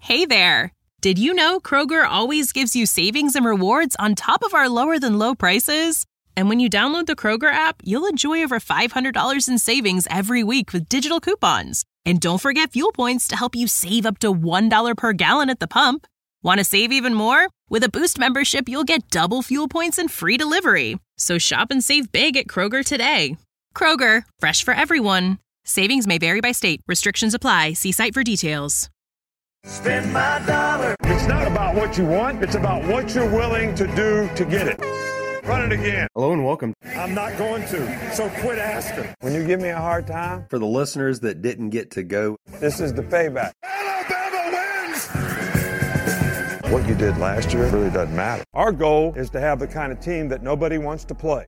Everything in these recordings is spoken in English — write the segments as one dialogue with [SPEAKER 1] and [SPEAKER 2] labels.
[SPEAKER 1] Hey there! Did you know Kroger always gives you savings and rewards on top of our lower-than-low prices? And when you download the Kroger app, you'll enjoy over $500 in savings every week with digital coupons. And don't forget fuel points to help you save up to $1 per gallon at the pump. Want to save even more? With a Boost membership, you'll get double fuel points and free delivery. So shop and save big at Kroger today. Kroger, fresh for everyone. Savings may vary by state. Restrictions apply. See site for details.
[SPEAKER 2] Spend my dollar.
[SPEAKER 3] It's not about what you want. It's about what you're willing to do to get it. Run it again.
[SPEAKER 4] Hello and welcome.
[SPEAKER 3] I'm not going to, so quit asking.
[SPEAKER 5] When you give me a hard time,
[SPEAKER 4] For the listeners that didn't get to go,
[SPEAKER 5] this is the payback.
[SPEAKER 3] Alabama wins!
[SPEAKER 5] What you did last year really doesn't matter. Our goal is to have the kind of team that nobody wants to play.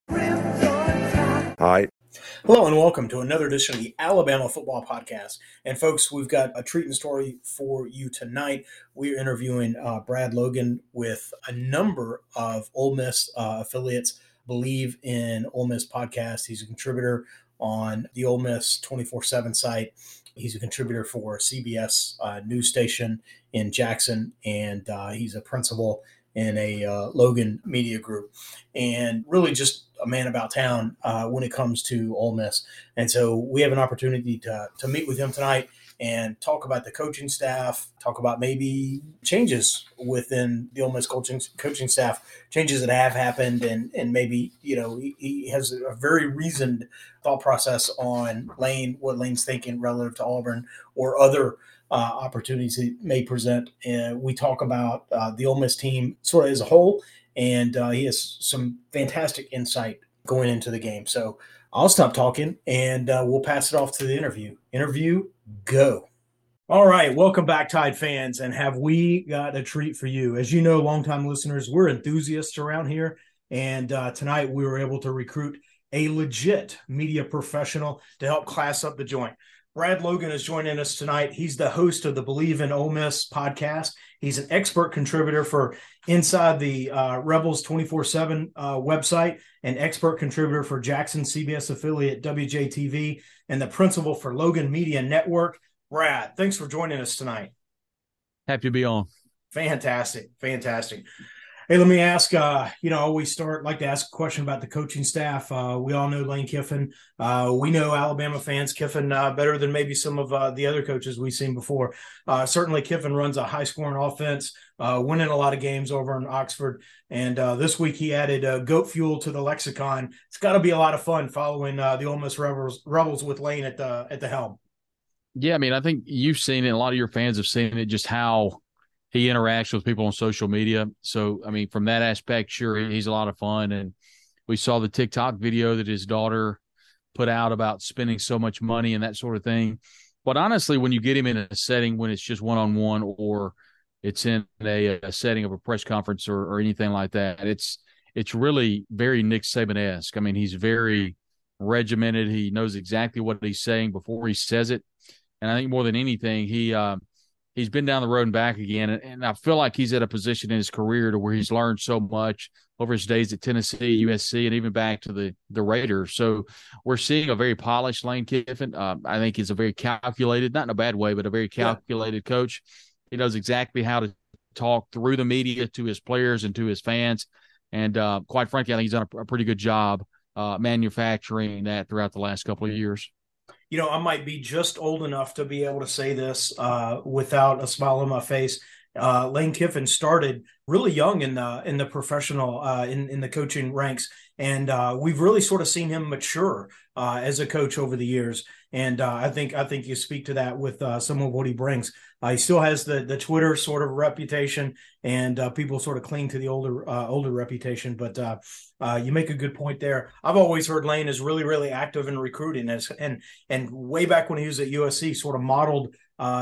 [SPEAKER 5] All right.
[SPEAKER 6] Hello and welcome to another edition of the Alabama Football Podcast. And folks, we've got a treat and story for you tonight. We're interviewing Brad Logan with a number of Ole Miss affiliates. Believe in Ole Miss podcast. He's a contributor on the Ole Miss 24/7 site. He's a contributor for CBS news station in Jackson, and he's a principal in a Logan Media Group, and really just a man about town when it comes to Ole Miss. And so we have an opportunity to meet with him tonight and talk about the coaching staff, talk about maybe changes within the Ole Miss coaching staff, changes that have happened, and maybe, you know, he has a very reasoned thought process on Lane, what Lane's thinking relative to Auburn or other opportunities he may present. We talk about the Ole Miss team sort of as a whole, and he has some fantastic insight going into the game. So I'll stop talking, and we'll pass it off to the interview. Interview, go. All right, welcome back, Tide fans, and have we got a treat for you? As you know, longtime listeners, we're enthusiasts around here, and tonight we were able to recruit a legit media professional to help class up the joint. Brad Logan is joining us tonight. He's the host of the Believe in Ole Miss podcast. He's an expert contributor for Inside the Rebels 24/7 website, an expert contributor for Jackson CBS affiliate WJTV, and the principal for Logan Media Network. Brad, thanks for joining us tonight.
[SPEAKER 7] Happy to be on.
[SPEAKER 6] Fantastic. Hey, let me ask, I always like to ask a question about the coaching staff. We all know Lane Kiffin. We know Alabama fans, Kiffin better than maybe some of the other coaches we've seen before. Certainly Kiffin runs a high-scoring offense, winning a lot of games over in Oxford. And this week he added goat fuel to the lexicon. It's got to be a lot of fun following the Ole Miss Rebels with Lane at the helm.
[SPEAKER 7] Yeah, I mean, I think you've seen it. A lot of your fans have seen it, just how he interacts with people on social media. So, I mean, from that aspect, sure, he's a lot of fun. And we saw the TikTok video that his daughter put out about spending so much money and that sort of thing. But honestly, when you get him in a setting when it's just one-on-one or it's in a setting of a press conference or anything like that, it's really very Nick Saban-esque. I mean, he's very regimented. He knows exactly what he's saying before he says it. And I think more than anything, he's been down the road and back again, and I feel like he's at a position in his career to where he's learned so much over his days at Tennessee, USC, and even back to the Raiders. So we're seeing a very polished Lane Kiffin. I think he's a very calculated, not in a bad way, but a very calculated coach. He knows exactly how to talk through the media to his players and to his fans, and quite frankly, I think he's done a pretty good job manufacturing that throughout the last couple of years.
[SPEAKER 6] You know, I might be just old enough to be able to say this without a smile on my face. Lane Kiffin started really young in the professional in the coaching ranks, and we've really sort of seen him mature as a coach over the years. And I think you speak to that with some of what he brings. He still has the Twitter sort of reputation, and people sort of cling to the older reputation. But you make a good point there. I've always heard Lane is really, really active in recruiting, and way back when he was at USC, sort of modeled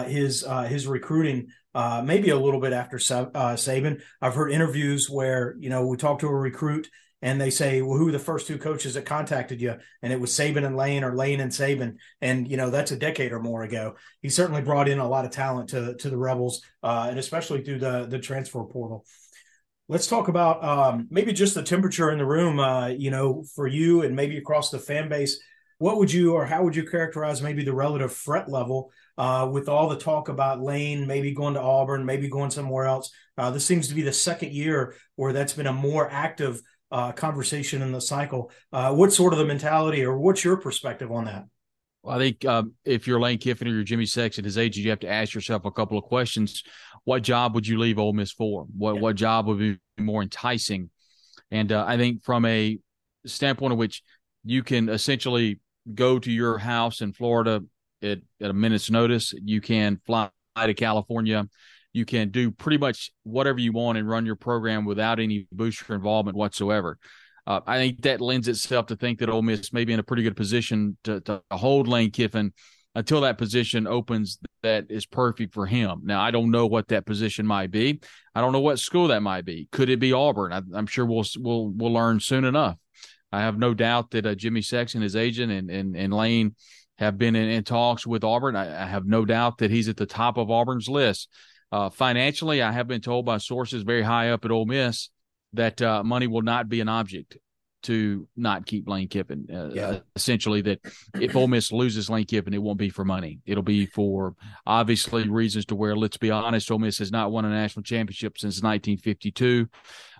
[SPEAKER 6] his recruiting maybe a little bit after Saban. I've heard interviews where, we talk to a recruit and they say, well, who are the first two coaches that contacted you? And it was Saban and Lane, or Lane and Saban. And, that's a decade or more ago. He certainly brought in a lot of talent to the Rebels, and especially through the transfer portal. Let's talk about maybe just the temperature in the room, for you and maybe across the fan base. What would you, or how would you characterize maybe the relative threat level with all the talk about Lane maybe going to Auburn, maybe going somewhere else? This seems to be the second year where that's been a more active conversation in the cycle. What's sort of the mentality, or what's your perspective on that?
[SPEAKER 7] Well, I think if you're Lane Kiffin or you're Jimmy Sexton, his agent, you have to ask yourself a couple of questions. What job would you leave Ole Miss for? What job would be more enticing? And I think from a standpoint of which you can essentially go to your house in Florida at a minute's notice, you can fly to California, you can do pretty much whatever you want and run your program without any booster involvement whatsoever. I think that lends itself to think that Ole Miss may be in a pretty good position to hold Lane Kiffin until that position opens that is perfect for him. Now, I don't know what that position might be. I don't know what school that might be. Could it be Auburn? I'm sure we'll learn soon enough. I have no doubt that Jimmy Sexton, his agent, and Lane have been in talks with Auburn. I have no doubt that he's at the top of Auburn's list. Financially, I have been told by sources very high up at Ole Miss that money will not be an object to not keep Lane Kiffin. Essentially, that if Ole Miss loses Lane Kiffin, it won't be for money. It'll be for, obviously, reasons to where, let's be honest, Ole Miss has not won a national championship since 1952.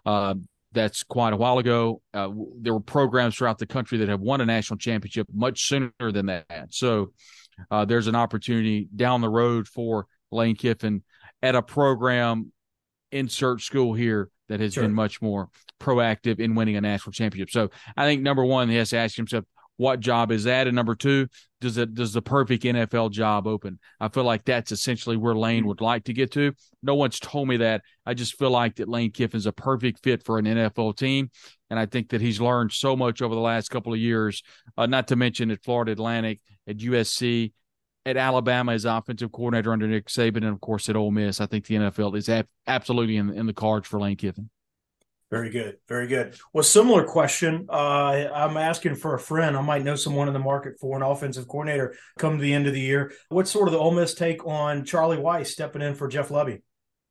[SPEAKER 7] That's quite a while ago. There were programs throughout the country that have won a national championship much sooner than that. So there's an opportunity down the road for Lane Kiffin at a program, insert school here, that has been much more proactive in winning a national championship. So I think, number one, he has to ask himself, what job is that? And number two, does the perfect NFL job open? I feel like that's essentially where Lane would like to get to. No one's told me that. I just feel like that Lane Kiffin's a perfect fit for an NFL team. And I think that he's learned so much over the last couple of years, not to mention at Florida Atlantic, at USC, at Alabama as offensive coordinator under Nick Saban, and, of course, at Ole Miss. I think the NFL is absolutely in the cards for Lane Kiffin.
[SPEAKER 6] Very good. Very good. Well, similar question. I'm asking for a friend. I might know someone in the market for an offensive coordinator come to the end of the year. What's sort of the Ole Miss take on Charlie Weis stepping in for Jeff Lebby?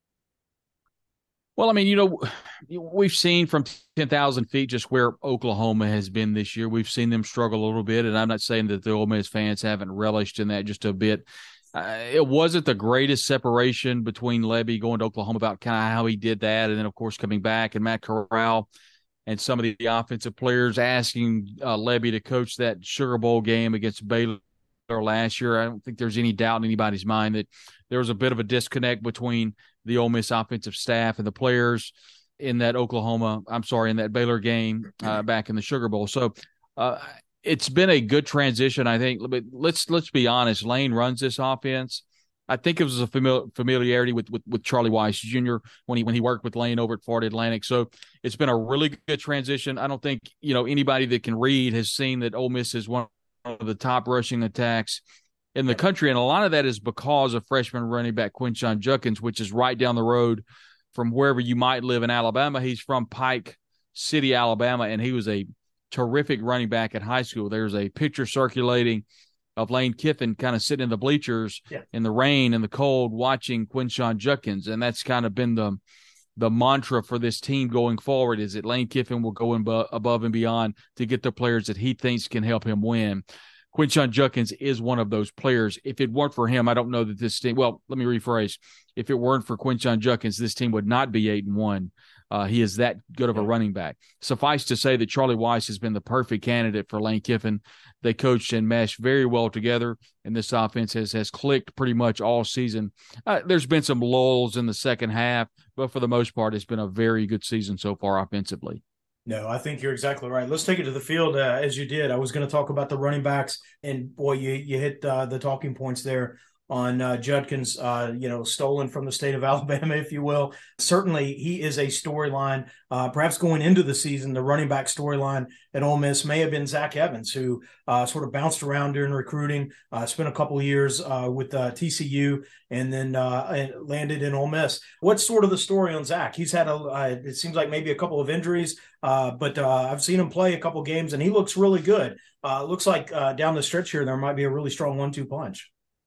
[SPEAKER 7] Well, I mean, we've seen from 10,000 feet just where Oklahoma has been this year. We've seen them struggle a little bit, and I'm not saying that the Ole Miss fans haven't relished in that just a bit. It wasn't the greatest separation between Lebby going to Oklahoma about kind of how he did that, and then, of course, coming back, and Matt Corral and some of the offensive players asking Lebby to coach that Sugar Bowl game against Baylor last year. I don't think there's any doubt in anybody's mind that there was a bit of a disconnect between the Ole Miss offensive staff and the players in that Baylor game back in the Sugar Bowl. So it's been a good transition, I think. But let's be honest. Lane runs this offense. I think it was a familiarity with Charlie Weis Jr. when he worked with Lane over at Florida Atlantic. So it's been a really good transition. I don't think anybody that can read has seen that Ole Miss is one of the top rushing attacks in the country, and a lot of that is because of freshman running back Quinshon Judkins, which is right down the road from wherever you might live in Alabama. He's from Pike City, Alabama, and he was a terrific running back at high school. There's a picture circulating of Lane Kiffin kind of sitting in the bleachers in the rain and the cold watching Quinshon Judkins, and that's kind of been the mantra for this team going forward, is that Lane Kiffin will go above and beyond to get the players that he thinks can help him win. Quinshon Judkins is one of those players. If it weren't for him, I don't know that this team – well, let me rephrase. If it weren't for Quinshon Judkins, this team would not be 8-1. He is that good of a running back. Suffice to say that Charlie Weis has been the perfect candidate for Lane Kiffin. They coached and meshed very well together, and this offense has clicked pretty much all season. There's been some lulls in the second half, but for the most part, it's been a very good season so far offensively.
[SPEAKER 6] No, I think you're exactly right. Let's take it to the field as you did. I was going to talk about the running backs, and boy, you hit the talking points there on Judkins, stolen from the state of Alabama, if you will. Certainly, he is a storyline. Perhaps going into the season, the running back storyline at Ole Miss may have been Zach Evans, who sort of bounced around during recruiting, spent a couple of years with TCU, and then landed in Ole Miss. What's sort of the story on Zach? He's had it seems like maybe a couple of injuries, but I've seen him play a couple of games, and he looks really good. Looks like down the stretch here, there might be a really strong 1-2 punch.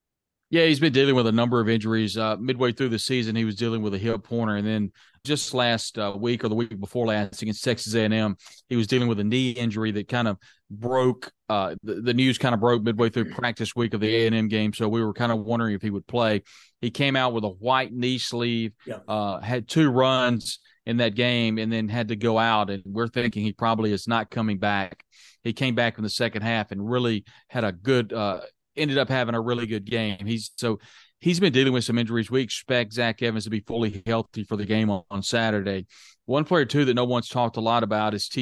[SPEAKER 7] Yeah, he's been dealing with a number of injuries. Midway through the season, he was dealing with a hip pointer, and then just last week or the week before last against Texas A&M, he was dealing with a knee injury that kind of broke. The news kind of broke midway through practice week of the A&M game, so we were kind of wondering if he would play. He came out with a white knee sleeve, had 2 runs in that game, and then had to go out, and we're thinking he probably is not coming back. He came back in the second half and really had a good ended up having a really good game. He's been dealing with some injuries. We expect Zach Evans to be fully healthy for the game on Saturday. One player, too, that no one's talked a lot about is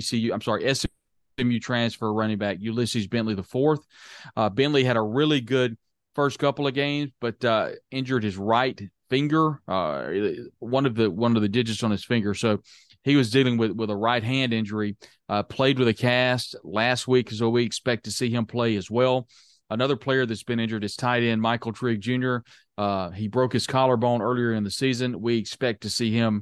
[SPEAKER 7] SMU transfer running back Ulysses Bentley IV. Bentley had a really good first couple of games, but injured his right finger, one of the digits on his finger. So he was dealing with a right hand injury, played with a cast last week, so we expect to see him play as well. Another player that's been injured is tight end Michael Trigg Jr. He broke his collarbone earlier in the season. We expect to see him,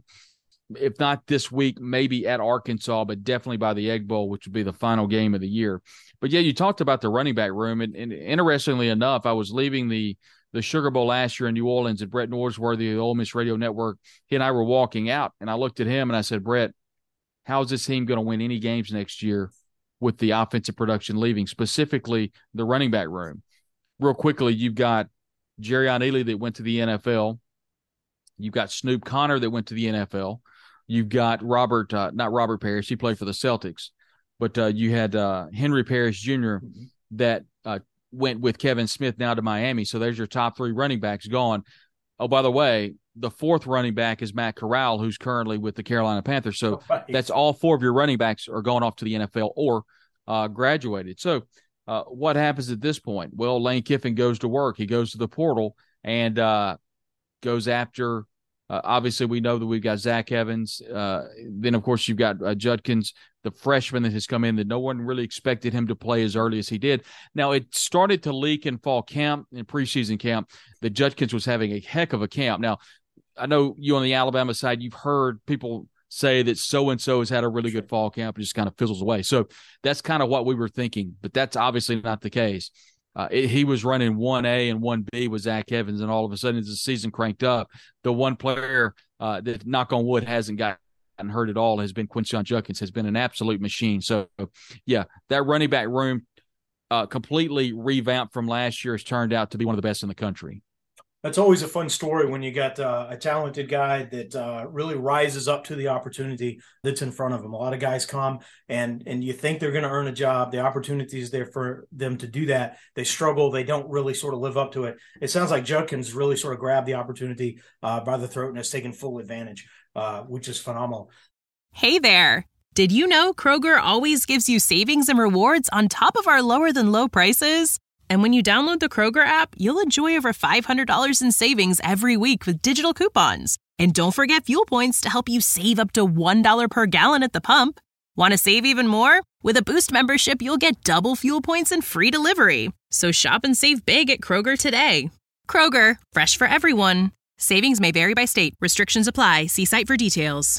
[SPEAKER 7] if not this week, maybe at Arkansas, but definitely by the Egg Bowl, which would be the final game of the year. But, yeah, you talked about the running back room, and interestingly enough, I was leaving the Sugar Bowl last year in New Orleans, and Brett Norsworthy of the Ole Miss Radio Network, he and I were walking out, and I looked at him and I said, Brett, how is this team going to win any games next year with the offensive production leaving, specifically the running back room? Real quickly, you've got Jerrion Ealy that went to the NFL. You've got Snoop Connor that went to the NFL. You've got not Robert Parrish, he played for the Celtics, but you had Henry Parrish Jr. that went with Kevin Smith now to Miami. So there's your top 3 running backs gone. Oh, by the way, the 4th running back is Matt Corral, who's currently with the Carolina Panthers. So that's all 4 of your running backs are going off to the NFL or graduated. So what happens at this point? Well, Lane Kiffin goes to work. He goes to the portal and goes after obviously, we know that we've got Zach Evans. Then, of course, you've got Judkins, the freshman that has come in that no one really expected him to play as early as he did. Now, it started to leak in fall camp, in preseason camp, that Judkins was having a heck of a camp. Now, I know you on the Alabama side, you've heard people say that so-and-so has had a really good fall camp and just kind of fizzles away. So that's kind of what we were thinking, but that's obviously not the case. He was running 1A and 1B with Zach Evans, and all of a sudden as the season cranked up, the one player that, knock on wood, hasn't gotten hurt at all has been Quinshon Judkins, has been an absolute machine. So, yeah, that running back room completely revamped from last year has turned out to be one of the best in the country.
[SPEAKER 6] That's always a fun story when you got a talented guy that really rises up to the opportunity that's in front of him. A lot of guys come and you think they're going to earn a job. The opportunity is there for them to do that. They struggle. They don't really sort of live up to it. It sounds like Judkins really sort of grabbed the opportunity by the throat and has taken full advantage, which is phenomenal.
[SPEAKER 1] Hey there. Did you know Kroger always gives you savings and rewards on top of our lower than low prices? And when you download the Kroger app, you'll enjoy over $500 in savings every week with digital coupons. And don't forget fuel points to help you save up to $1 per gallon at the pump. Want to save even more? With a Boost membership, you'll get double fuel points and free delivery. So shop and save big at Kroger today. Kroger, fresh for everyone. Savings may vary by state. Restrictions apply. See site for details.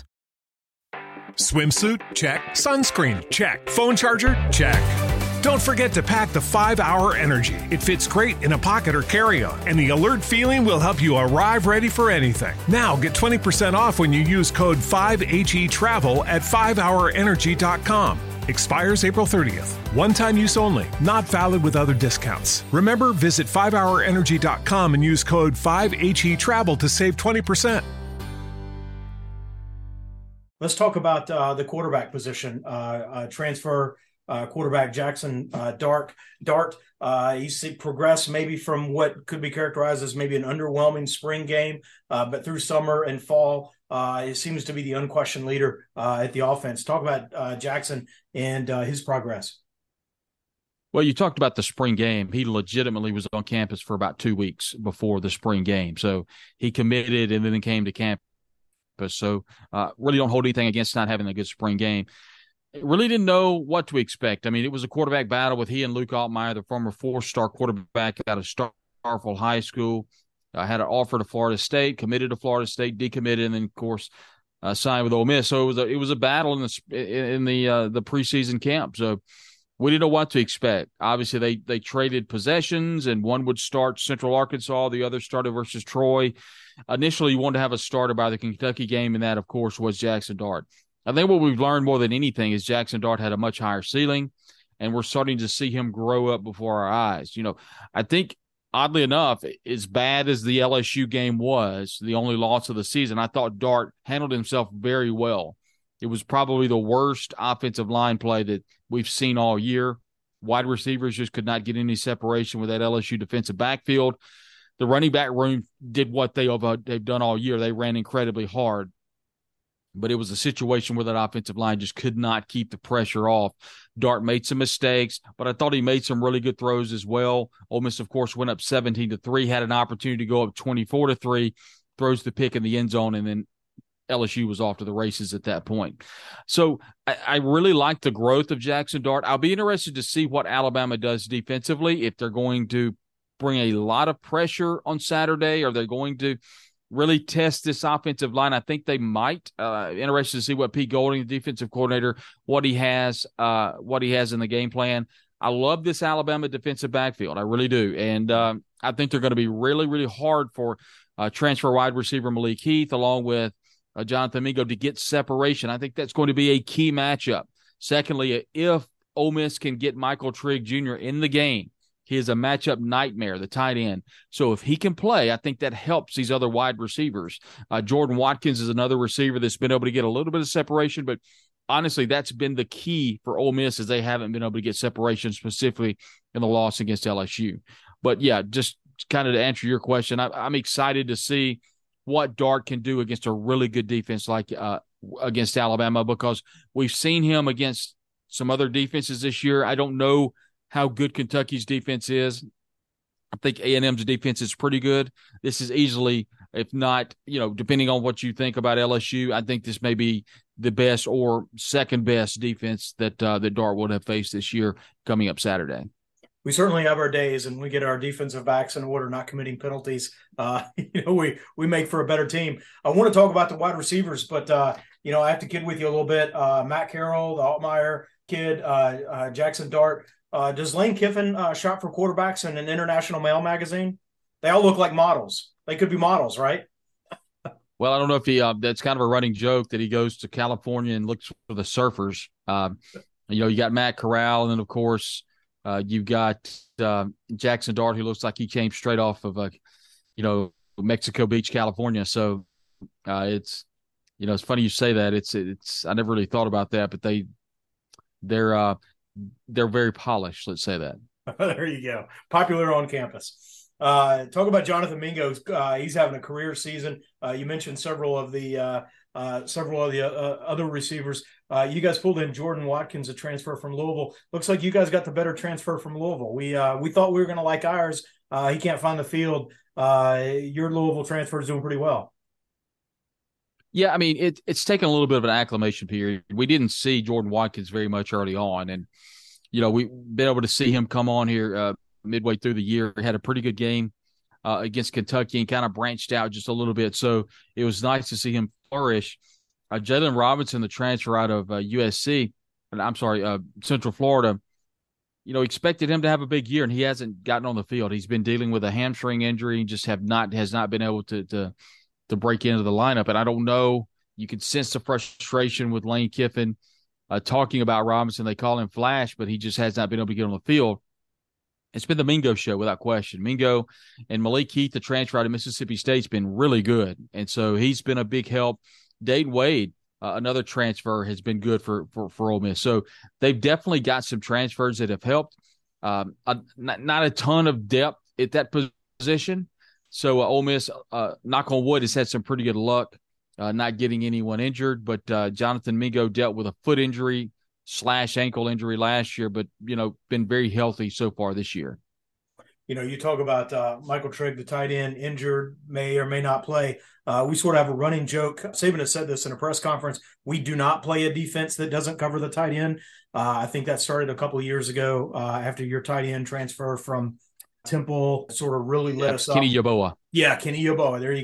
[SPEAKER 8] Swimsuit? Check. Sunscreen? Check. Phone charger? Check. Don't forget to pack the 5-Hour Energy. It fits great in a pocket or carry-on, and the alert feeling will help you arrive ready for anything. Now get 20% off when you use code 5HETRAVEL at 5hourenergy.com. Expires April 30th. One-time use only. Not valid with other discounts. Remember, visit 5hourenergy.com and use code 5HETRAVEL to save 20%.
[SPEAKER 6] Let's talk about the quarterback position. Transfer quarterback Jackson Dart. He's progressed maybe from what could be characterized as maybe an underwhelming spring game, but through summer and fall, it seems to be the unquestioned leader at the offense. Talk about Jackson and his progress.
[SPEAKER 7] Well, you talked about the spring game. He legitimately was on campus for about 2 weeks before the spring game. So he committed and then came to campus. So really don't hold anything against not having a good spring game. Really didn't know what to expect. I mean, it was a quarterback battle with he and Luke Altmaier, the former 4-star quarterback out of Starkville High School. Had an offer to Florida State, committed to Florida State, decommitted, and then, of course, signed with Ole Miss. So it was a battle in the preseason camp. So we didn't know what to expect. Obviously, they traded possessions, and one would start Central Arkansas, the other started versus Troy. Initially, you wanted to have a starter by the Kentucky game, and that, of course, was Jackson Dart. I think what we've learned more than anything is Jackson Dart had a much higher ceiling, and we're starting to see him grow up before our eyes. I think, oddly enough, as bad as the LSU game was, the only loss of the season, I thought Dart handled himself very well. It was probably the worst offensive line play that we've seen all year. Wide receivers just could not get any separation with that LSU defensive backfield. The running back room did what they've done all year. They ran incredibly hard. But it was a situation where that offensive line just could not keep the pressure off. Dart made some mistakes, but I thought he made some really good throws as well. Ole Miss, of course, went up 17-3, had an opportunity to go up 24-3, throws the pick in the end zone, and then LSU was off to the races at that point. So I really like the growth of Jackson Dart. I'll be interested to see what Alabama does defensively, if they're going to bring a lot of pressure on Saturday, or they're going to really test this offensive line. I think they might. Interested to see what Pete Golding, the defensive coordinator, what he has in the game plan. I love this Alabama defensive backfield. I really do. And I think they're going to be really, really hard for transfer wide receiver Malik Heath, along with Jonathan Mingo, to get separation. I think that's going to be a key matchup. Secondly, if Ole Miss can get Michael Trigg Jr. in the game, he is a matchup nightmare, the tight end. So if he can play, I think that helps these other wide receivers. Jordan Watkins is another receiver that's been able to get a little bit of separation, but honestly, that's been the key for Ole Miss, is they haven't been able to get separation, specifically in the loss against LSU. But yeah, just kind of to answer your question, I'm excited to see what Dart can do against a really good defense like against Alabama, because we've seen him against some other defenses this year. I don't know how good Kentucky's defense is. I think A&M's defense is pretty good. This is easily, if not, depending on what you think about LSU, I think this may be the best or second best defense that Dart would have faced this year coming up Saturday.
[SPEAKER 6] We certainly have our days, and we get our defensive backs in order, not committing penalties. We make for a better team. I want to talk about the wide receivers, but I have to kid with you a little bit. Matt Carroll, the Altmaier kid, Jackson Dart. Does Lane Kiffin shop for quarterbacks in an International Male magazine? They all look like models. They could be models, right?
[SPEAKER 7] Well, I don't know if he that's kind of a running joke that he goes to California and looks for the surfers. You got Matt Corral, and then, of course, you've got Jackson Dart, who looks like he came straight off of Mexico Beach, California. So it's funny you say that. It's I never really thought about that, but they're very polished. Let's say that.
[SPEAKER 6] There you go. Popular on campus. Talk about Jonathan Mingo. He's having a career season. You mentioned several of the other receivers. You guys pulled in Jordan Watkins, a transfer from Louisville. Looks like you guys got the better transfer from Louisville. We thought we were going to like ours. He can't find the field. Your Louisville transfer is doing pretty well.
[SPEAKER 7] Yeah, I mean, it's taken a little bit of an acclimation period. We didn't see Jordan Watkins very much early on, and we've been able to see him come on here midway through the year. He had a pretty good game against Kentucky and kind of branched out just a little bit. So it was nice to see him flourish. Jalen Robinson, the transfer out of Central Florida, expected him to have a big year, and he hasn't gotten on the field. He's been dealing with a hamstring injury and just has not been able to break into the lineup. And I don't know, you can sense the frustration with Lane Kiffin talking about Robinson. They call him Flash, but he just has not been able to get on the field. It's been the Mingo show without question. Mingo and Malik Heath, the transfer out of Mississippi State, has been really good. And so he's been a big help. Dayton Wade, another transfer, has been good for Ole Miss. So they've definitely got some transfers that have helped. Not a ton of depth at that position. So Ole Miss, knock on wood, has had some pretty good luck not getting anyone injured. But Jonathan Mingo dealt with a foot injury / ankle injury last year, but, been very healthy so far this year.
[SPEAKER 6] You talk about Michael Trigg, the tight end, injured, may or may not play. We sort of have a running joke. Saban has said this in a press conference. We do not play a defense that doesn't cover the tight end. I think that started a couple of years ago after your tight end transfer from Temple sort of really lit us up.
[SPEAKER 7] Kenny Yeboah.
[SPEAKER 6] Yeah, Kenny Yeboah. There you go.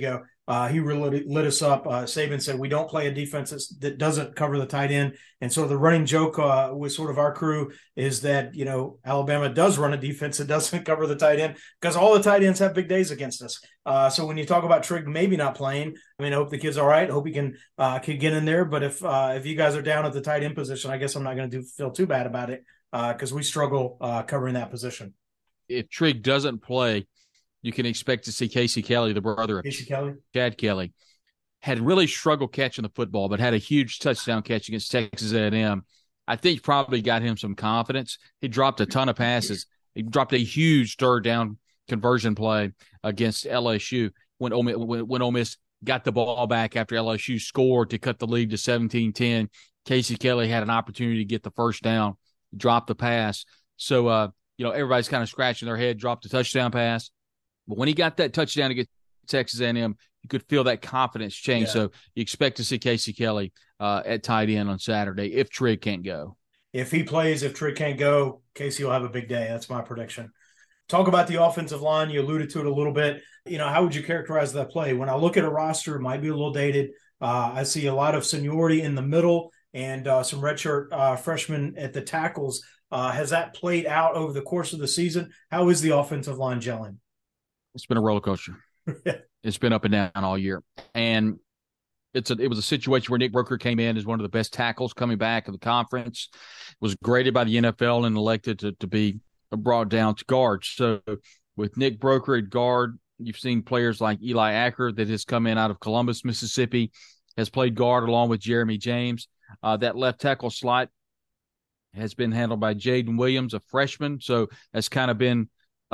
[SPEAKER 6] He really lit us up. Saban said we don't play a defense that doesn't cover the tight end. And so the running joke with sort of our crew is that, Alabama does run a defense that doesn't cover the tight end because all the tight ends have big days against us. So when you talk about Trigg maybe not playing, I hope the kid's all right. Hope he can get in there. But if you guys are down at the tight end position, I guess I'm not going to feel too bad about it because we struggle covering that position.
[SPEAKER 7] If Trigg doesn't play, you can expect to see Casey Kelly, the brother of Chad Kelly, had really struggled catching the football, but had a huge touchdown catch against Texas A&M. I think probably got him some confidence. He dropped a ton of passes. He dropped a huge third down conversion play against LSU when Ole Miss got the ball back after LSU scored to cut the lead to 17-10. Casey Kelly had an opportunity to get the first down, dropped the pass. So, everybody's kind of scratching their head, dropped the touchdown pass. But when he got that touchdown against Texas A&M, you could feel that confidence change. Yeah. So you expect to see Casey Kelly at tight end on Saturday if Trigg can't go.
[SPEAKER 6] If he plays, if Trigg can't go, Casey will have a big day. That's my prediction. Talk about the offensive line. You alluded to it a little bit. How would you characterize that play? When I look at a roster, it might be a little dated. I see a lot of seniority in the middle and some redshirt freshmen at the tackles. Has that played out over the course of the season? How is the offensive line gelling?
[SPEAKER 7] It's been a roller coaster. It's been up and down all year. And it was a situation where Nick Broeker came in as one of the best tackles coming back of the conference, was graded by the NFL and elected to be brought down to guard. So with Nick Broeker at guard, you've seen players like Eli Acker that has come in out of Columbus, Mississippi, has played guard along with Jeremy James. That left tackle slot has been handled by Jaden Williams, a freshman. So that's kind of been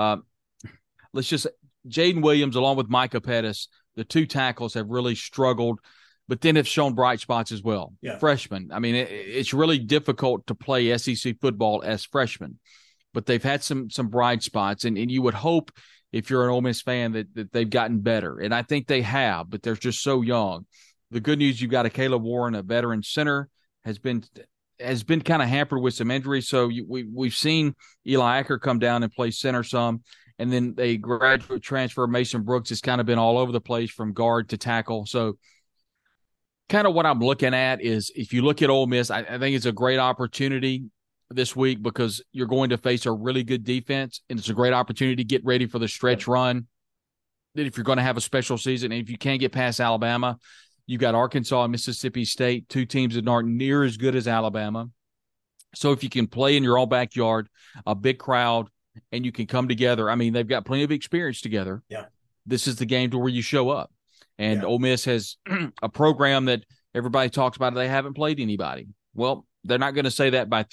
[SPEAKER 7] Jaden Williams, along with Micah Pettis, the two tackles have really struggled, but then have shown bright spots as well. Yeah. Freshmen. It's really difficult to play SEC football as freshmen, but they've had some bright spots, and you would hope if you're an Ole Miss fan that they've gotten better, and I think they have, but they're just so young. The good news, you've got a Caleb Warren, a veteran center, has been kind of hampered with some injuries, so we've seen Eli Acker come down and play center some. And then a graduate transfer, Mason Brooks, has kind of been all over the place from guard to tackle. So kind of what I'm looking at is if you look at Ole Miss, I think it's a great opportunity this week because you're going to face a really good defense, and it's a great opportunity to get ready for the stretch run. That if you're going to have a special season, and if you can't get past Alabama, you've got Arkansas and Mississippi State, two teams that aren't near as good as Alabama. So if you can play in your own backyard, a big crowd, and you can come together. They've got plenty of experience together. Yeah. This is the game to where you show up. And Ole Miss has a program that everybody talks about. They haven't played anybody. Well, they're not going to say that by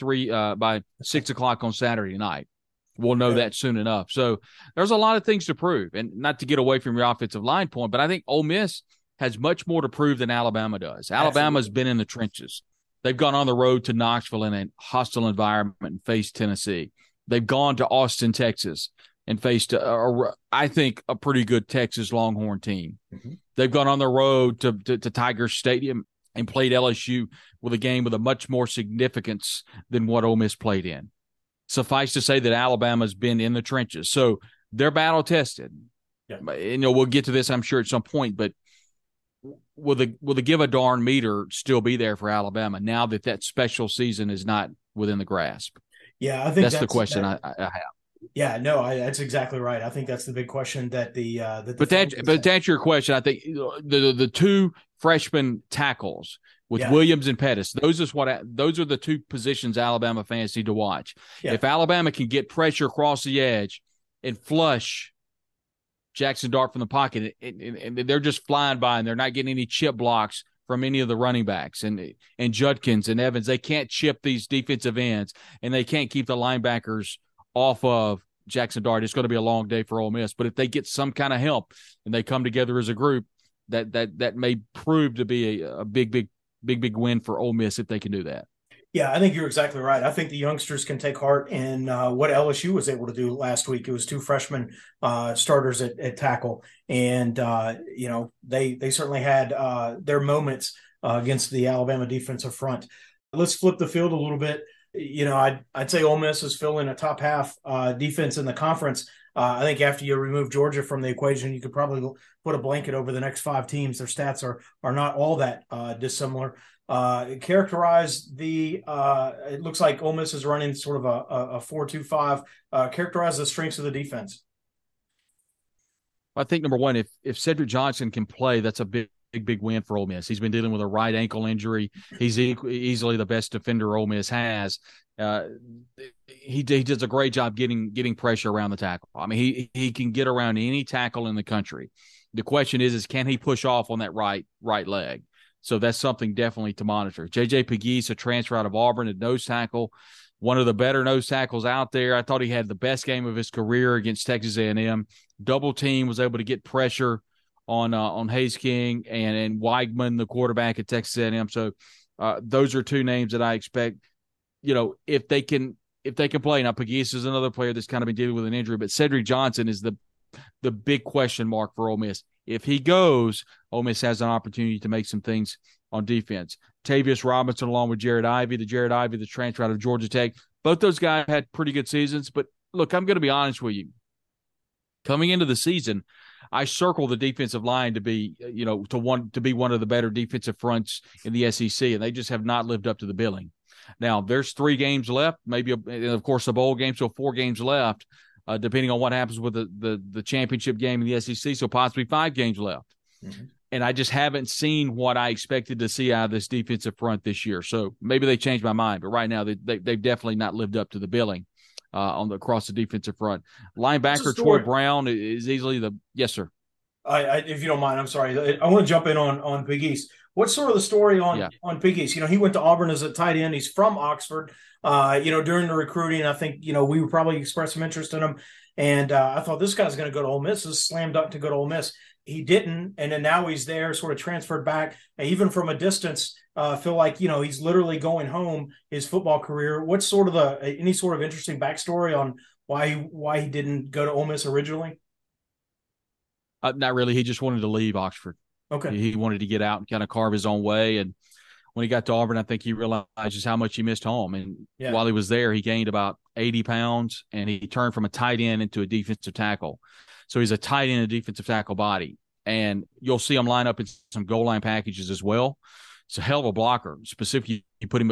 [SPEAKER 7] 6 o'clock on Saturday night. We'll know that soon enough. So there's a lot of things to prove. And not to get away from your offensive line point, but I think Ole Miss has much more to prove than Alabama does. Alabama's been in the trenches. They've gone on the road to Knoxville in a hostile environment and faced Tennessee. They've gone to Austin, Texas, and faced, I think, a pretty good Texas Longhorn team. Mm-hmm. They've gone on the road to Tiger Stadium and played LSU with a game with a much more significance than what Ole Miss played in. Suffice to say that Alabama's been in the trenches. So they're battle-tested. Yeah. We'll get to this, I'm sure, at some point, but will the give a darn meter still be there for Alabama now that special season is not within the grasp?
[SPEAKER 6] Yeah, I think
[SPEAKER 7] that's the question I have.
[SPEAKER 6] Yeah, no, that's exactly right. I think that's the big question that But
[SPEAKER 7] to answer your question, I think the two freshman tackles with Williams and Pettis, those are the two positions Alabama fans need to watch. Yeah. If Alabama can get pressure across the edge and flush Jackson Dart from the pocket, and they're just flying by and they're not getting any chip blocks from any of the running backs and Judkins and Evans. They can't chip these defensive ends, and they can't keep the linebackers off of Jackson Dart. It's going to be a long day for Ole Miss. But if they get some kind of help and they come together as a group, that may prove to be a big win for Ole Miss if they can do that.
[SPEAKER 6] Yeah, I think you're exactly right. I think the youngsters can take heart in what LSU was able to do last week. It was two freshman starters at tackle, and they certainly had their moments against the Alabama defensive front. Let's flip the field a little bit. I'd say Ole Miss is filling a top half defense in the conference. I think after you remove Georgia from the equation, you could probably put a blanket over the next 5 teams. Their stats are not all that dissimilar. Characterize the it looks like Ole Miss is running sort of a 4-2-5. Characterize the strengths of the defense.
[SPEAKER 7] I think number one, if Cedric Johnson can play, that's a big win for Ole Miss. He's been dealing with a right ankle injury. He's easily the best defender Ole Miss has. He does a great job getting pressure around the tackle. I mean, he can get around any tackle in the country. The question is can he push off on that right leg? So that's something definitely to monitor. J.J. Pegues, a transfer out of Auburn at nose tackle, one of the better nose tackles out there. I thought he had the best game of his career against Texas A&M. Double team, was able to get pressure on Hayes King and Weigman, the quarterback at Texas A&M. So those are 2 names that I expect. If they can play. Now Pegues is another player that's kind of been dealing with an injury, but Cedric Johnson is the big question mark for Ole Miss. If he goes, Ole Miss has an opportunity to make some things on defense. Tavius Robinson along with Jared Ivey, the transfer out of Georgia Tech. Both those guys had pretty good seasons. But, look, I'm going to be honest with you. Coming into the season, I circle the defensive line to be, to be one of the better defensive fronts in the SEC, and they just have not lived up to the billing. Now, there's 3 games left, maybe, of course, a bowl game, so 4 games left. Depending on what happens with the championship game in the SEC, so possibly 5 games left. Mm-hmm. And I just haven't seen what I expected to see out of this defensive front this year. So maybe they changed my mind, but right now they've definitely not lived up to the billing across the defensive front. Linebacker Troy Brown is easily yes, sir.
[SPEAKER 6] If you don't mind, I'm sorry. I want to jump in on Pegues. What's sort of the story on Pegues? He went to Auburn as a tight end. He's from Oxford. During the recruiting, I think, we would probably express some interest in him. And I thought this guy's going to go to Ole Miss. This is slam dunk to go to Ole Miss. He didn't. And then now he's there, sort of transferred back. Even from a distance, feel like, he's literally going home his football career. What's sort of any sort of interesting backstory on why he didn't go to Ole Miss originally?
[SPEAKER 7] Not really. He just wanted to leave Oxford.
[SPEAKER 6] Okay.
[SPEAKER 7] He wanted to get out and kind of carve his own way. And when he got to Auburn, I think he realized just how much he missed home. And while he was there, he gained about 80 pounds, and he turned from a tight end into a defensive tackle. So he's a tight end, a defensive tackle body. And you'll see him line up in some goal line packages as well. It's a hell of a blocker. Specifically, you put him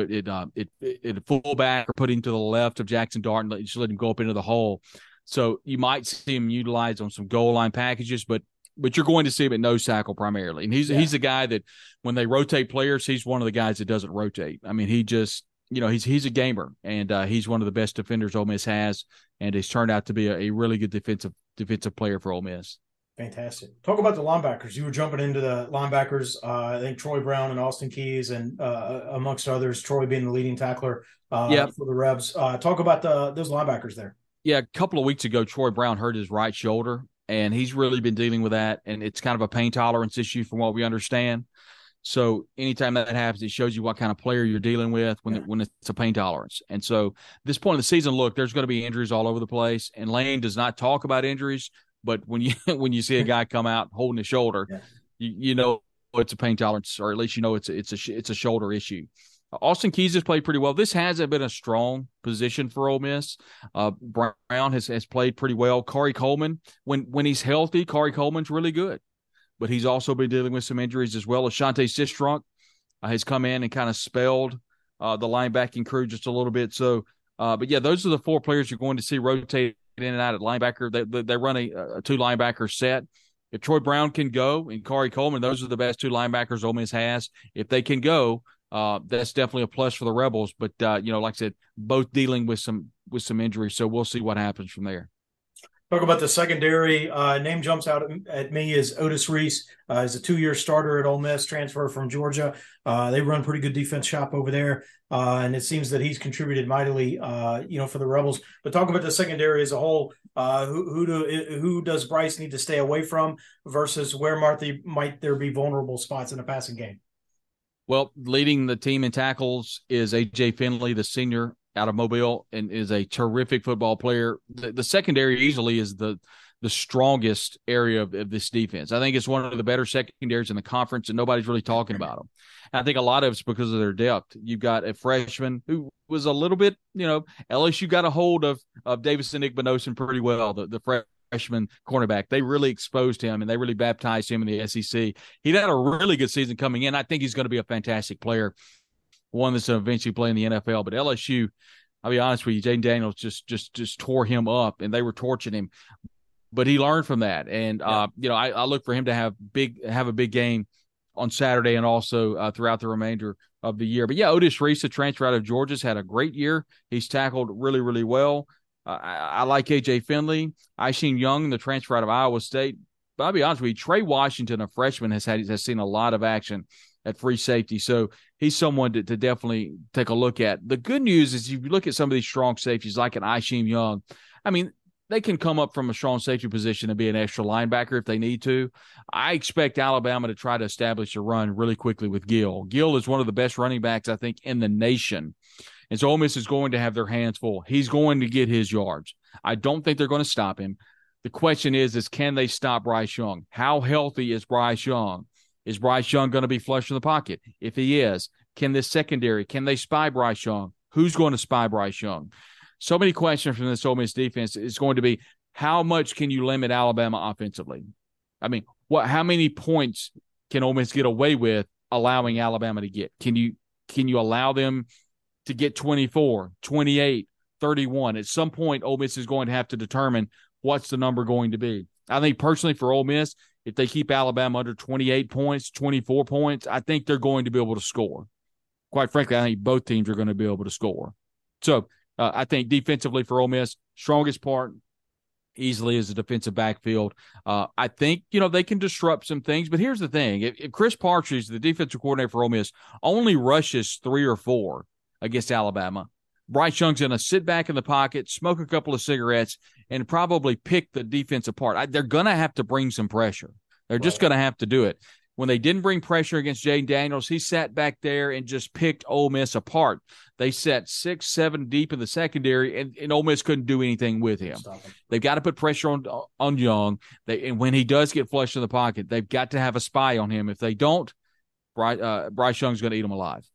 [SPEAKER 7] at fullback or put him to the left of Jackson Dart and just let him go up into the hole. So you might see him utilized on some goal line packages, but you're going to see him at nose tackle primarily. And he's a guy that when they rotate players, he's one of the guys that doesn't rotate. I mean, he just, he's a gamer, and he's one of the best defenders Ole Miss has, and he's turned out to be a really good defensive player for Ole Miss.
[SPEAKER 6] Fantastic. Talk about the linebackers. You were jumping into the linebackers. I think Troy Brown and Austin Keys and amongst others, Troy being the leading tackler for the Rebs. Talk about those linebackers there. Yeah,
[SPEAKER 7] a couple of weeks ago, Troy Brown hurt his right shoulder, and he's really been dealing with that, and it's kind of a pain tolerance issue from what we understand. So anytime that happens, it shows you what kind of player you're dealing with when it's a pain tolerance. And so this point of the season, look, there's going to be injuries all over the place, and Lane does not talk about injuries, but when you see a guy come out holding his shoulder, you know it's a pain tolerance, or at least you know it's a shoulder issue. Austin Keys has played pretty well. This hasn't been a strong position for Ole Miss. Brown has played pretty well. Corey Coleman, when he's healthy, Corey Coleman's really good. But he's also been dealing with some injuries as well. Ashante Sistrunk has come in and kind of spelled the linebacking crew just a little bit. So, but yeah, those are the 4 players you're going to see rotate in and out at linebacker. They run a 2-linebacker set. If Troy Brown can go and Corey Coleman, those are the best 2 linebackers Ole Miss has. If they can go, that's definitely a plus for the Rebels. But like I said, both dealing with some injuries, so we'll see what happens from there.
[SPEAKER 6] Talk about the secondary. Name jumps out at me is Otis Reese. He's a 2-year starter at Ole Miss, transfer from Georgia. They run pretty good defense shop over there, and it seems that he's contributed mightily, for the Rebels. But talk about the secondary as a whole. Who does Bryce need to stay away from versus where might there be vulnerable spots in the passing game?
[SPEAKER 7] Well, leading the team in tackles is A.J. Finley, the senior out of Mobile, and is a terrific football player. The secondary easily is the strongest area of this defense. I think it's one of the better secondaries in the conference, and nobody's really talking about them. And I think a lot of it's because of their depth. You've got a freshman who was a little bit, LSU got a hold of Davison Igbinosun pretty well, the freshman cornerback. They really exposed him, and they really baptized him in the SEC. He had a really good season coming in. I think he's going to be a fantastic player, one that's going to eventually play in the NFL. But LSU, I'll be honest with you, Jayden Daniels just tore him up, and they were torching him. But he learned from that. And, I look for him to have a big game on Saturday and also throughout the remainder of the year. But, Otis Reese, the transfer out of Georgia, has had a great year. He's tackled really, really well. I like A.J. Finley. Isheem Young, the transfer out of Iowa State. But I'll be honest with you, Trey Washington, a freshman, has seen a lot of action at free safety. So he's someone to definitely take a look at. The good news is if you look at some of these strong safeties like an Isheem Young, I mean, they can come up from a strong safety position and be an extra linebacker if they need to. I expect Alabama to try to establish a run really quickly with Gill. Gill is one of the best running backs, I think, in the nation. And so Ole Miss is going to have their hands full. He's going to get his yards. I don't think they're going to stop him. The question is can they stop Bryce Young? How healthy is Bryce Young? Is Bryce Young going to be flush in the pocket? If he is, can they spy Bryce Young? Who's going to spy Bryce Young? So many questions from this Ole Miss defense is going to be, how much can you limit Alabama offensively? I mean, how many points can Ole Miss get away with allowing Alabama to get? Can you allow them to get 24, 28, 31? At some point, Ole Miss is going to have to determine what's the number going to be. I think personally for Ole Miss, if they keep Alabama under 28 points, 24 points, I think they're going to be able to score. Quite frankly, I think both teams are going to be able to score. So I think defensively for Ole Miss, strongest part easily is the defensive backfield. I think, they can disrupt some things. But here's the thing. If Chris Partridge, the defensive coordinator for Ole Miss, only rushes 3 or 4 against Alabama, Bryce Young's going to sit back in the pocket, smoke a couple of cigarettes, and probably pick the defense apart. They're going to have to bring some pressure. They're just going to have to do it. When they didn't bring pressure against Jayden Daniels, he sat back there and just picked Ole Miss apart. They sat 6, 7 deep in the secondary, and Ole Miss couldn't do anything with him. They've got to put pressure on Young. And when he does get flushed in the pocket, they've got to have a spy on him. If they don't, Bryce Young's going to eat them alive.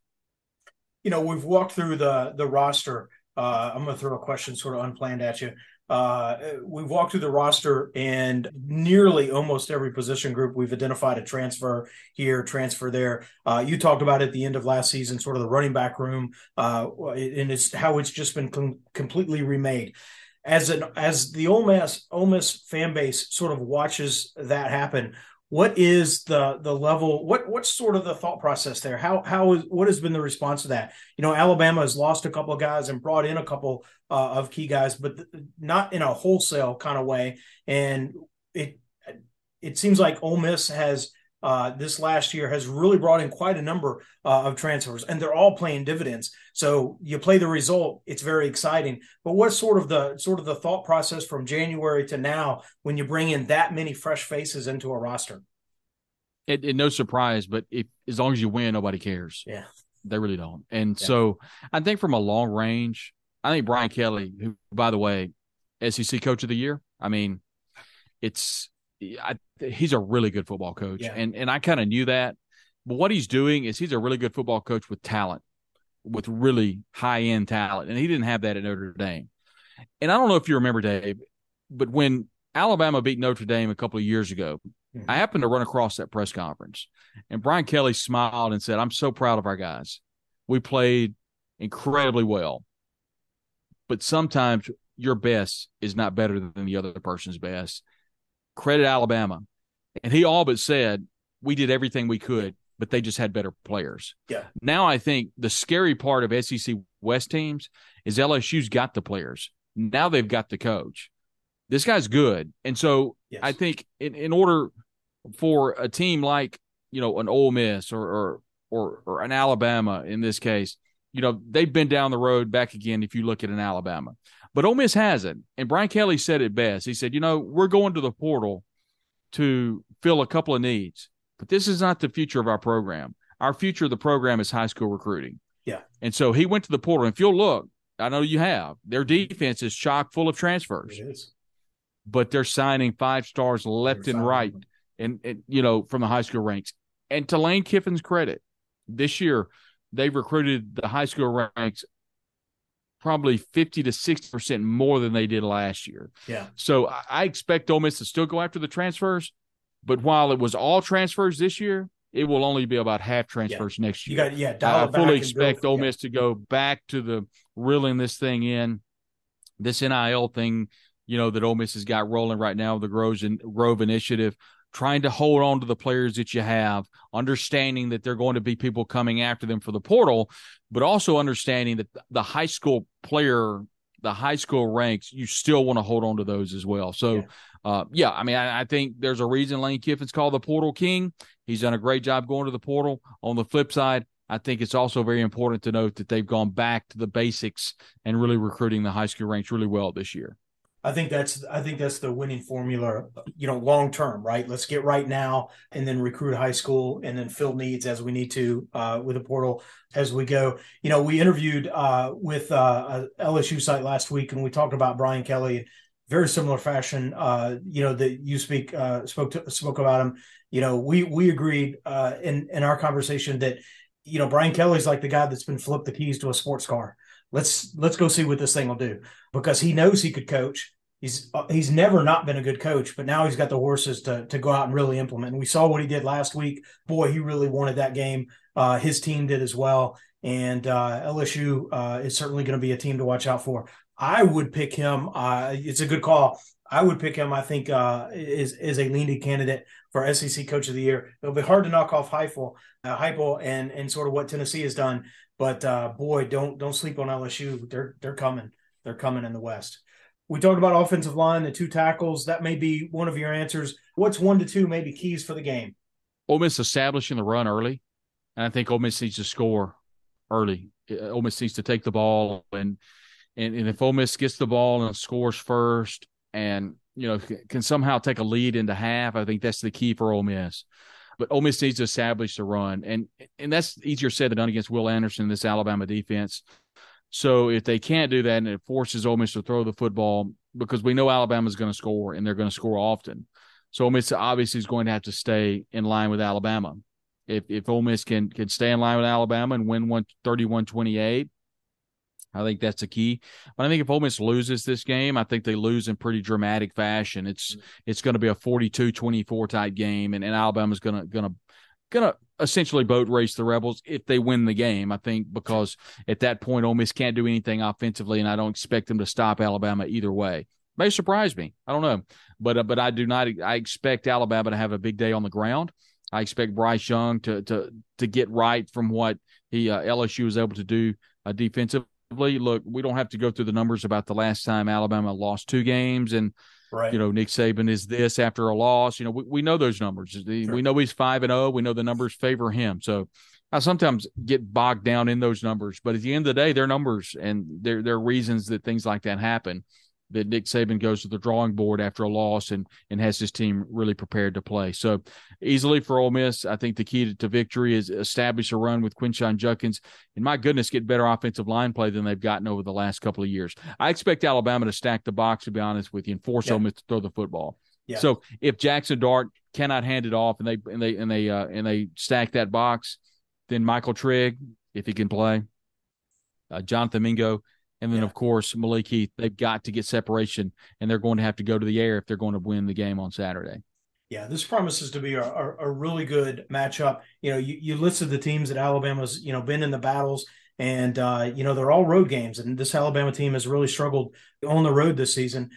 [SPEAKER 6] We've walked through the roster. I'm going to throw a question sort of unplanned at you. We've walked through the roster, and nearly almost every position group we've identified a transfer here, transfer there. You talked about at the end of last season, sort of the running back room, and it's how it's just been completely remade. As the Ole Miss fan base sort of watches that happen, what is the level? What's sort of the thought process there? What has been the response to that? Alabama has lost a couple of guys and brought in a couple of key guys, but not in a wholesale kind of way. And it seems like Ole Miss has this last year has really brought in quite a number of transfers, and they're all playing dividends. So you play the result; it's very exciting. But what's sort of the thought process from January to now when you bring in that many fresh faces into a roster?
[SPEAKER 7] It no surprise, but as long as you win, nobody cares.
[SPEAKER 6] Yeah, they
[SPEAKER 7] really don't. And so I think from a long range, I think Brian Kelly, who, by the way, SEC Coach of the Year. I mean, he's a really good football coach, and I kind of knew that. But what he's doing is he's a really good football coach with talent, with really high-end talent, and he didn't have that at Notre Dame. And I don't know if you remember, Dave, but when Alabama beat Notre Dame a couple of years ago, I happened to run across that press conference, and Brian Kelly smiled and said, "I'm so proud of our guys. We played incredibly well, but sometimes your best is not better than the other person's best. Credit Alabama." And he all but said, we did everything we could, but they just had better players.
[SPEAKER 6] Yeah.
[SPEAKER 7] Now I think the scary part of SEC West teams is LSU's got the players. Now they've got the coach. This guy's good. And so I think in order for a team like, an Ole Miss or an Alabama in this case, they've been down the road back again if you look at an Alabama. But Ole Miss hasn't. And Brian Kelly said it best. He said, we're going to the portal to fill a couple of needs, but this is not the future of our program. Our future of the program is high school recruiting.
[SPEAKER 6] Yeah.
[SPEAKER 7] And so he went to the portal. And if you'll look, I know you have, their defense is chock full of transfers.
[SPEAKER 6] It is.
[SPEAKER 7] But they're signing 5 stars left and right and from the high school ranks. And to Lane Kiffin's credit, this year they've recruited the high school ranks probably 50 to 60% more than they did last year.
[SPEAKER 6] Yeah.
[SPEAKER 7] So I expect Ole Miss to still go after the transfers, but while it was all transfers this year, it will only be about half transfers next year.
[SPEAKER 6] Dial it back.
[SPEAKER 7] I fully expect Ole Miss to go back to the reeling this thing in, this NIL thing, that Ole Miss has got rolling right now, the Grove Initiative, trying to hold on to the players that you have, understanding that there are going to be people coming after them for the portal, but also understanding that the high school player, the high school ranks, you still want to hold on to those as well. So, I think there's a reason Lane Kiffin's called the Portal King. He's done a great job going to the portal. On the flip side, I think it's also very important to note that they've gone back to the basics and really recruiting the high school ranks really well this year.
[SPEAKER 6] I think that's the winning formula, long term, right? Let's get right now and then recruit high school and then fill needs as we need to with the portal as we go. We interviewed with a LSU site last week, and we talked about Brian Kelly, very similar fashion. That you spoke about him. We agreed in our conversation that Brian Kelly's like the guy that's been flipped the keys to a sports car. Let's go see what this thing will do, because he knows he could coach. He's never not been a good coach, but now he's got the horses to go out and really implement. And we saw what he did last week. Boy, he really wanted that game. His team did as well. And LSU is certainly going to be a team to watch out for. I would pick him. It's a good call. I would pick him, I think, is a leading candidate for SEC Coach of the Year. It'll be hard to knock off Heupel and sort of what Tennessee has done. But boy, don't sleep on LSU. They're coming. They're coming in the West. We talked about offensive line, the 2 tackles. That may be one of your answers. What's 1 to 2 maybe keys for the game?
[SPEAKER 7] Ole Miss establishing the run early, and I think Ole Miss needs to score early. Ole Miss needs to take the ball, and if Ole Miss gets the ball and scores first, and can somehow take a lead into half, I think that's the key for Ole Miss. But Ole Miss needs to establish the run, and that's easier said than done against Will Anderson in this Alabama defense. So if they can't do that, and it forces Ole Miss to throw the football, because we know Alabama's going to score, and they're going to score often. So Ole Miss obviously is going to have to stay in line with Alabama. If Ole Miss can stay in line with Alabama and win 31-28, I think that's the key. But I think if Ole Miss loses this game, I think they lose in pretty dramatic fashion. It's going to be a 42-24 type game, and Alabama's going to essentially boat race the Rebels if they win the game, I think, because at that point Ole Miss can't do anything offensively, and I don't expect them to stop Alabama either way. May surprise me. I don't know. But I do not – I expect Alabama to have a big day on the ground. I expect Bryce Young to get right from what LSU was able to do defensively. Look, we don't have to go through the numbers about the last time Alabama lost 2 games and – right. Nick Saban is this after a loss. We know those numbers. Sure. We know he's 5-0. We know the numbers favor him. So I sometimes get bogged down in those numbers. But at the end of the day, they're numbers, and there are reasons that things like that happen, that Nick Saban goes to the drawing board after a loss and has his team really prepared to play. So easily for Ole Miss, I think the key to victory is establish a run with Quinshon Judkins, and my goodness, get better offensive line play than they've gotten over the last couple of years. I expect Alabama to stack the box, to be honest with you, and force Ole Miss to throw the football. Yeah. So if Jackson Dart cannot hand it off and they stack that box, then Michael Trigg, if he can play, Jonathan Mingo, and then, of course, Malik Heath, they've got to get separation, and they're going to have to go to the air if they're going to win the game on Saturday.
[SPEAKER 6] Yeah, this promises to be a really good matchup. You listed the teams that Alabama's, been in the battles, and, they're all road games, and this Alabama team has really struggled on the road this season.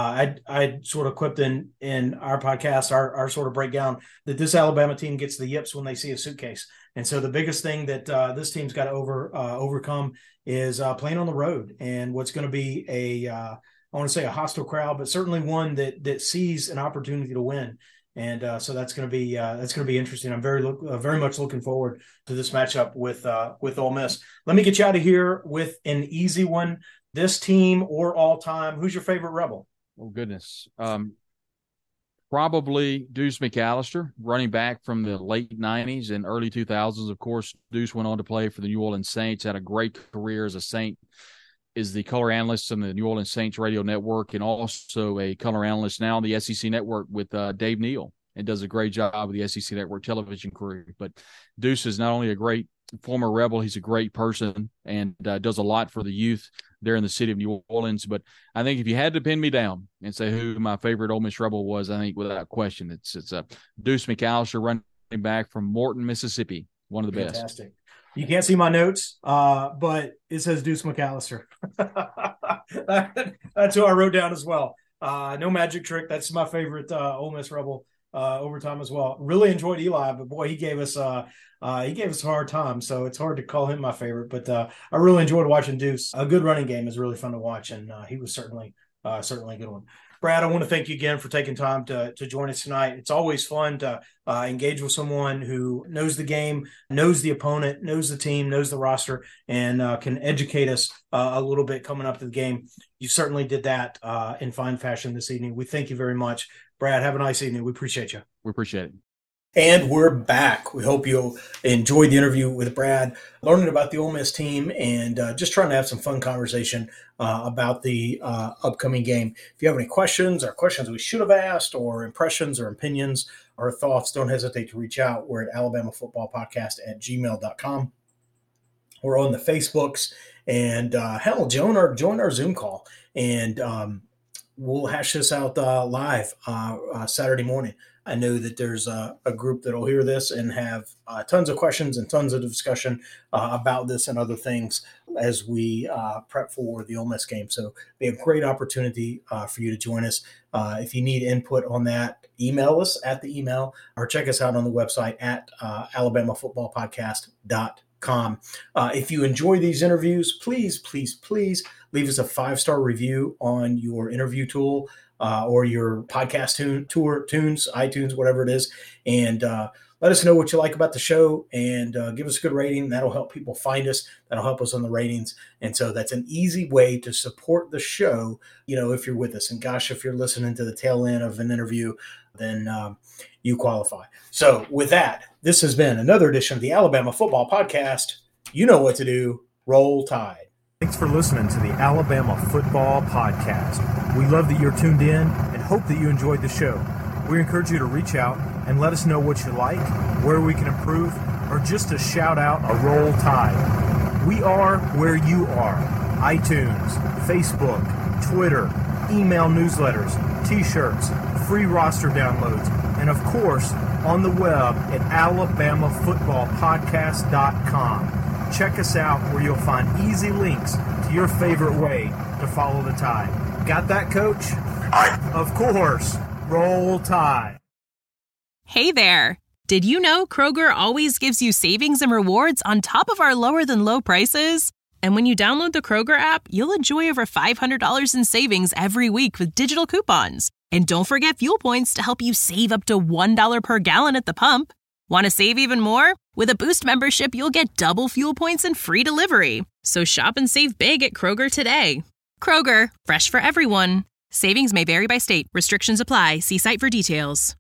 [SPEAKER 6] I sort of quipped in our podcast, our sort of breakdown, that this Alabama team gets the yips when they see a suitcase. And so the biggest thing that this team's got to overcome is playing on the road, and what's going to be I want to say a hostile crowd, but certainly one that sees an opportunity to win. And so that's going to be interesting. I'm very much looking forward to this matchup with Ole Miss. Let me get you out of here with an easy one. This team or all time, who's your favorite Rebel?
[SPEAKER 7] Oh goodness, probably Deuce McAllister, running back from the late 90s and early 2000s. Of course, Deuce went on to play for the New Orleans Saints, had a great career as a Saint, is the color analyst on the New Orleans Saints radio network, and also a color analyst now on the SEC network with Dave Neal, and does a great job with the SEC network television crew. But Deuce is not only a great former Rebel. He's a great person and does a lot for the youth there in the city of New Orleans. But I think if you had to pin me down and say who my favorite Ole Miss Rebel was, I think without question it's Deuce McAllister, running back from Morton, Mississippi. One of the best.
[SPEAKER 6] Fantastic. You can't see my notes, but it says Deuce McAllister. That's who I wrote down as well. No magic trick. That's my favorite Ole Miss Rebel overtime as well. Really enjoyed Eli, but boy, he gave us a hard time. So it's hard to call him my favorite. But I really enjoyed watching Deuce. A good running game is really fun to watch, and he was certainly a good one. Brad, I want to thank you again for taking time to join us tonight. It's always fun to engage with someone who knows the game, knows the opponent, knows the team, knows the roster, and can educate us a little bit coming up to the game. You certainly did that in fine fashion this evening. We thank you very much. Brad, have a nice evening. We appreciate you.
[SPEAKER 7] We appreciate it.
[SPEAKER 6] And we're back. We hope you enjoyed the interview with Brad, learning about the Ole Miss team and just trying to have some fun conversation about the upcoming game. If you have any questions or questions we should have asked or impressions or opinions or thoughts, don't hesitate to reach out. We're at alabamafootballpodcast@gmail.com. We're on the Facebooks and join our Zoom call and we'll hash this out live Saturday morning. I know that there's a group that will hear this and have tons of questions and tons of discussion about this and other things as we prep for the Ole Miss game. So we have a great opportunity for you to join us. If you need input on that, email us at the email or check us out on the website at alabamafootballpodcast.com. If you enjoy these interviews, please leave us a 5-star review on your interview tool. Or your podcast tunes, iTunes, whatever it is. And let us know what you like about the show and give us a good rating. That'll help people find us. That'll help us on the ratings. And so that's an easy way to support the show, if you're with us. And gosh, if you're listening to the tail end of an interview, then you qualify. So with that, this has been another edition of the Alabama Football Podcast. You know what to do. Roll Tide.
[SPEAKER 9] Thanks for listening to the Alabama Football Podcast. We love that you're tuned in and hope that you enjoyed the show. We encourage you to reach out and let us know what you like, where we can improve, or just to shout out a Roll Tide. We are where you are. iTunes, Facebook, Twitter, email newsletters, t-shirts, free roster downloads, and of course, on the web at alabamafootballpodcast.com. Check us out where you'll find easy links to your favorite way to follow the Tide. Got that, Coach? Of course. Roll Tide.
[SPEAKER 1] Hey there. Did you know Kroger always gives you savings and rewards on top of our lower than low prices? And when you download the Kroger app, you'll enjoy over $500 in savings every week with digital coupons. And don't forget fuel points to help you save up to $1 per gallon at the pump. Want to save even more? With a Boost membership, you'll get double fuel points and free delivery. So shop and save big at Kroger today. Kroger, fresh for everyone. Savings may vary by state. Restrictions apply. See site for details.